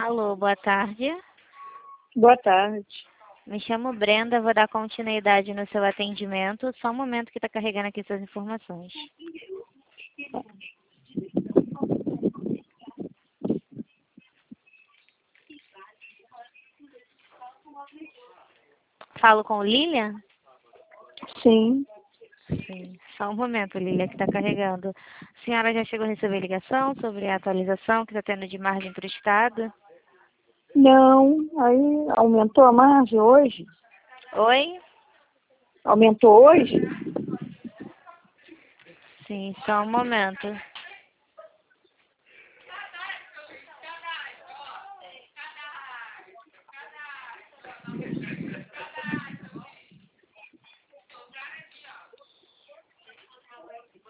Alô, boa tarde. Boa tarde. Me chamo Brenda, vou dar continuidade no seu atendimento. Só um momento que está carregando aqui suas informações. Falo com Lilian? Sim. Sim. Só um momento, Lilian, que está carregando. A senhora já chegou a receber ligação sobre a atualização que está tendo de margem para o Estado? Não, aí aumentou a margem hoje? Oi? Aumentou hoje? Sim, só um momento.